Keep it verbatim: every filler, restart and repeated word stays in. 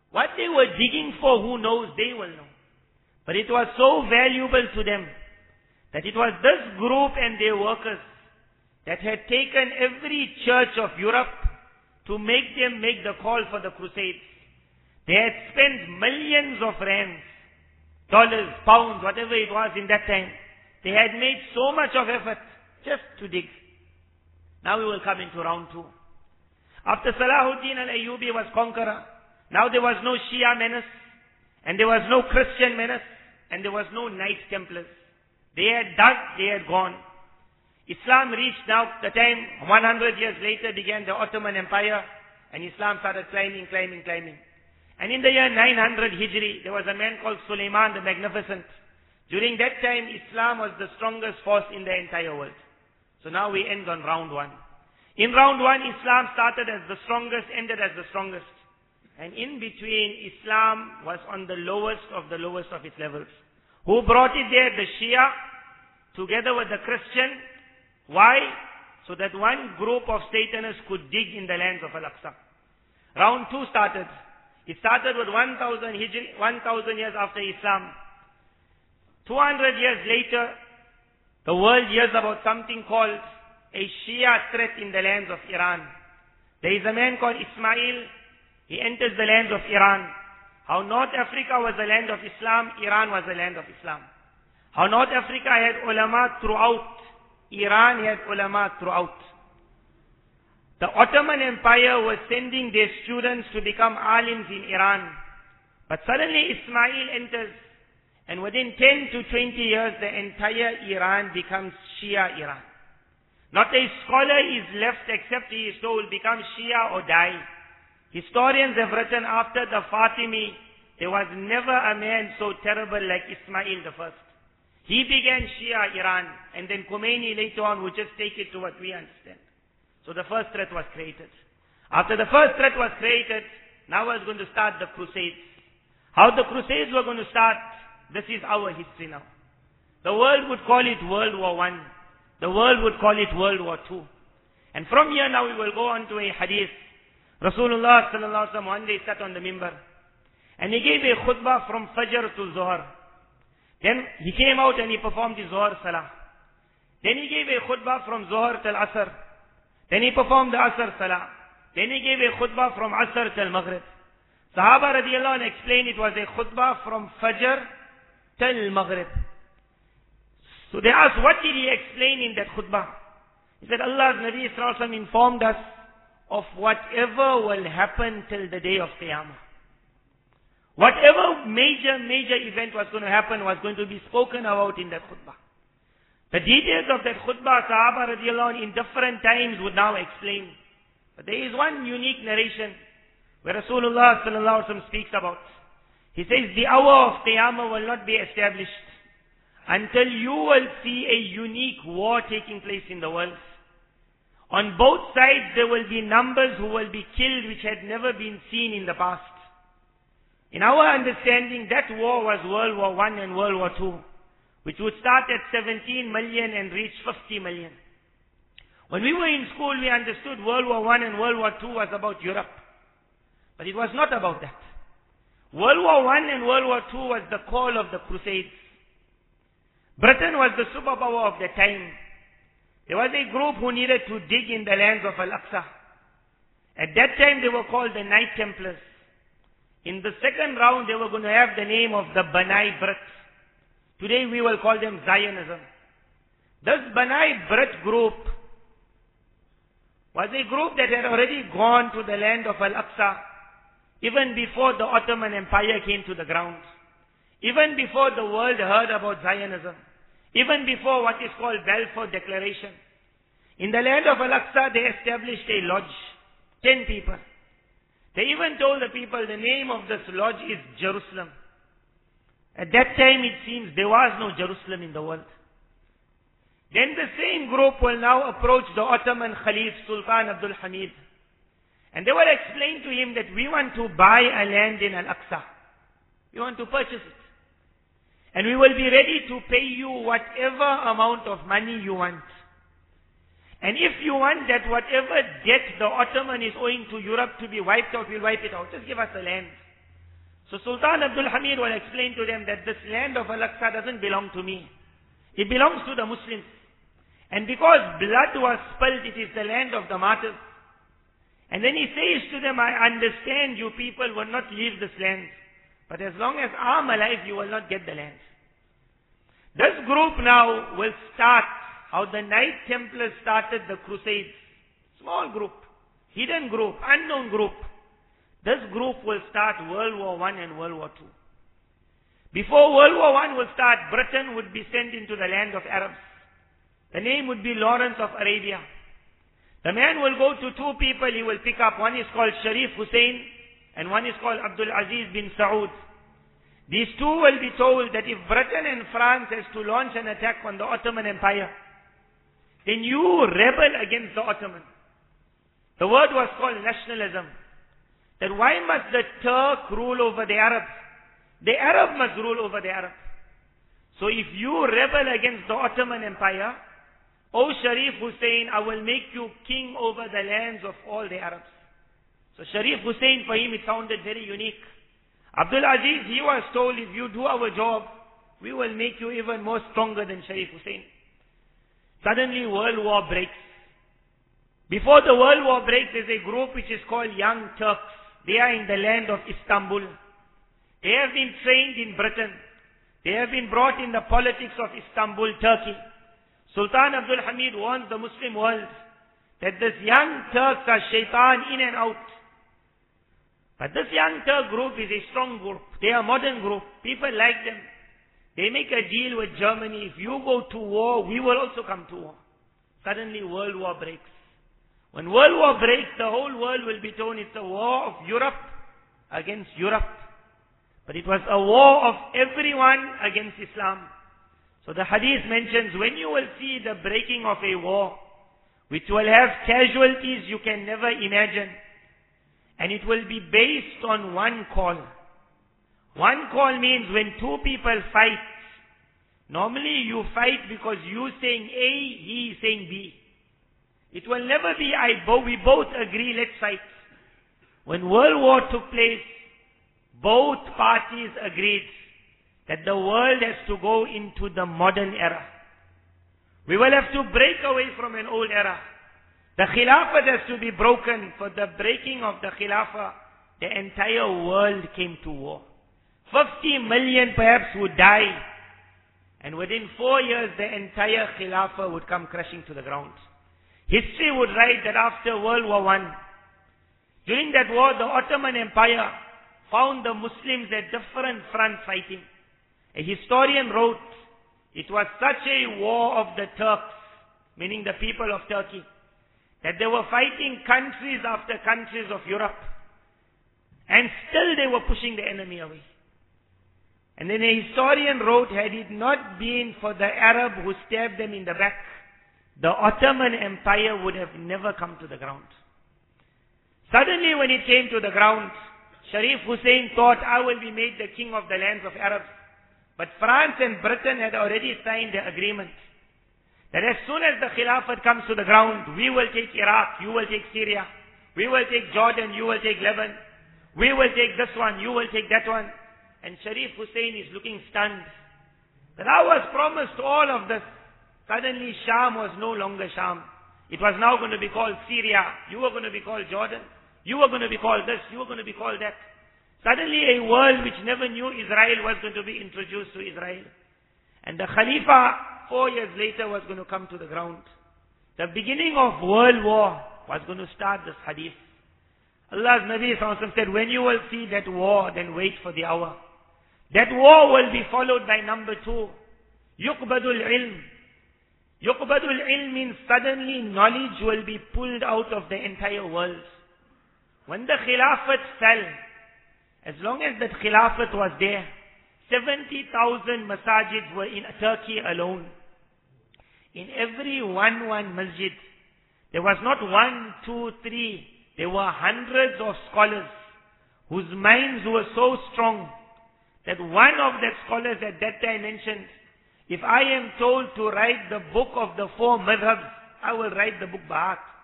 What they were digging for, who knows, they will know. But it was so valuable to them that it was this group and their workers that had taken every church of Europe to make them make the call for the crusades. They had spent millions of rands, dollars, pounds, whatever it was in that time. They had made so much of effort just to dig. Now we will come into round two. After Salahuddin al-Ayyubi was conqueror, now there was no Shia menace, and there was no Christian menace, and there was no Knights Templars. They had dug, they had gone. Islam reached now the time, one hundred years later began the Ottoman Empire, and Islam started climbing, climbing, climbing. And in the year nine hundred Hijri, there was a man called Suleiman the Magnificent. During that time, Islam was the strongest force in the entire world. So now we end on round one. In round one, Islam started as the strongest, ended as the strongest. And in between, Islam was on the lowest of the lowest of its levels. Who brought it there? The Shia, together with the Christian. Why? So that one group of Satanists could dig in the lands of Al-Aqsa. Round two started. It started with one thousand Hijri, one thousand years after Islam. two hundred years later, the world hears about something called a Shia threat in the lands of Iran. There is a man called Ismail. He enters the lands of Iran. How North Africa was the land of Islam, Iran was the land of Islam. How North Africa had ulama throughout, Iran had ulama throughout. The Ottoman Empire was sending their students to become alims in Iran. But suddenly Ismail enters, and within ten to twenty years, the entire Iran becomes Shia Iran. Not a scholar is left except he is told, become Shia or die. Historians have written after the Fatimi, there was never a man so terrible like Ismail the First. He began Shia Iran, and then Khomeini later on would just take it to what we understand. So the first threat was created. After the first threat was created, now was going to start the Crusades. How the Crusades were going to start, this is our history now. The world would call it World War One. The world would call it World War Two. And from here now we will go on to a hadith. Rasulullah sallallahu alaihi wasallam one day sat on the mimbar, and he gave a khutbah from Fajr to Zuhr. Then he came out and he performed the Zuhr Salah. Then he gave a khutbah from Zuhr till Asr. Then he performed the Asr Salah. Then he gave a khutbah from Asr till Maghrib. Sahaba radiallahu anh explained it was a khutbah from Fajr till Maghrib. So they asked, what did he explain in that khutbah? He said, Allah's Nabi sallallahu alaihi wasallam informed us of whatever will happen till the day of Qiyamah. Whatever major, major event was going to happen was going to be spoken about in that khutbah. The details of that khutbah, Sahaba radiallahu anh, in different times would now explain. But there is one unique narration where Rasulullah sallallahu alaihi wasallam speaks about. He says, the hour of Qiyamah will not be established until you will see a unique war taking place in the world. On both sides there will be numbers who will be killed which had never been seen in the past. In our understanding, that war was World War One and World War Two, which would start at seventeen million and reach fifty million. When we were in school, we understood World War One and World War Two was about Europe. But it was not about that. World War One and World War Two was the call of the Crusades. Britain was the superpower of the time. There was a group who needed to dig in the lands of Al-Aqsa. At that time they were called the Knight Templars. In the second round they were going to have the name of the B'nai Brit. Today we will call them Zionism. This B'nai Brit group was a group that had already gone to the land of Al-Aqsa even before the Ottoman Empire came to the ground. Even before the world heard about Zionism. Even before what is called Balfour Declaration. In the land of Al-Aqsa, they established a lodge. Ten people. They even told the people the name of this lodge is Jerusalem. At that time, it seems there was no Jerusalem in the world. Then the same group will now approach the Ottoman Khalif, Sultan Abdul Hamid. And they will explain to him that we want to buy a land in Al-Aqsa. We want to purchase it. And we will be ready to pay you whatever amount of money you want. And if you want that whatever debt the Ottoman is owing to Europe to be wiped out, we'll wipe it out. Just give us the land. So Sultan Abdul Hamid will explain to them that this land of Al-Aqsa doesn't belong to me. It belongs to the Muslims. And because blood was spilled, it is the land of the martyrs. And then he says to them, I understand you people will not leave this land. But as long as I'm alive, you will not get the land. This group now will start how the Knight Templars started the Crusades. Small group, hidden group, unknown group. This group will start World War One and World War Two. Before World War One will start, Britain would be sent into the land of Arabs. The name would be Lawrence of Arabia. The man will go to two people he will pick up. One is called Sharif Hussein and one is called Abdul Aziz bin Saud. These two will be told that if Britain and France has to launch an attack on the Ottoman Empire, then you rebel against the Ottoman. The word was called nationalism. That why must the Turk rule over the Arabs? The Arab must rule over the Arab. So if you rebel against the Ottoman Empire, O Sharif Hussein, I will make you king over the lands of all the Arabs. So Sharif Hussein, for him it sounded very unique. Abdul Aziz, he was told, if you do our job, we will make you even more stronger than Sharif Hussein. Suddenly World War breaks. Before the World War breaks, there's a group which is called Young Turks. They are in the land of Istanbul. They have been trained in Britain. They have been brought in the politics of Istanbul, Turkey. Sultan Abdul Hamid warns the Muslim world that this young Turks are shaitan in and out. But this young Turk group is a strong group. They are a modern group. People like them. They make a deal with Germany. If you go to war, we will also come to war. Suddenly World War breaks. When World War breaks, the whole world will be told it's a war of Europe against Europe. But it was a war of everyone against Islam. So the hadith mentions, when you will see the breaking of a war, which will have casualties you can never imagine, and it will be based on one call. One call means when two people fight, normally you fight because you saying A, he saying B. It will never be, I bo we both agree, let's fight. When World War took place, both parties agreed that the world has to go into the modern era. We will have to break away from an old era. The Khilafah has to be broken. For the breaking of the Khilafah, the entire world came to war. fifty million perhaps would die. And within four years, the entire Khilafah would come crashing to the ground. History would write that after World War One, during that war, the Ottoman Empire found the Muslims at different fronts fighting. A historian wrote, it was such a war of the Turks, meaning the people of Turkey, that they were fighting countries after countries of Europe. And still they were pushing the enemy away. And then a historian wrote, had it not been for the Arab who stabbed them in the back, the Ottoman Empire would have never come to the ground. Suddenly when it came to the ground, Sharif Hussein thought, I will be made the king of the lands of Arabs. But France and Britain had already signed the agreement that as soon as the Khilafat comes to the ground, we will take Iraq, you will take Syria, we will take Jordan, you will take Lebanon, we will take this one, you will take that one. And Sharif Hussein is looking stunned. That I was promised all of this. Suddenly Sham was no longer Sham. It was now going to be called Syria. You were going to be called Jordan. You were going to be called this. You were going to be called that. Suddenly a world which never knew Israel was going to be introduced to Israel. And the Khalifa, four years later, was going to come to the ground. The beginning of world war was going to start this hadith. Allah's Nabi Sallallahu Alaihi Wasallam said, when you will see that war, then wait for the hour. That war will be followed by number two. Yuqbadul ilm. Yuqbadul ilm means suddenly knowledge will be pulled out of the entire world. When the Khilafat fell, as long as that Khilafat was there, seventy thousand masajids were in Turkey alone. In every one one masjid, there was not one, two, three, there were hundreds of scholars whose minds were so strong that one of the scholars at that time mentioned, if I am told to write the book of the four madhabs, I will write the book by heart.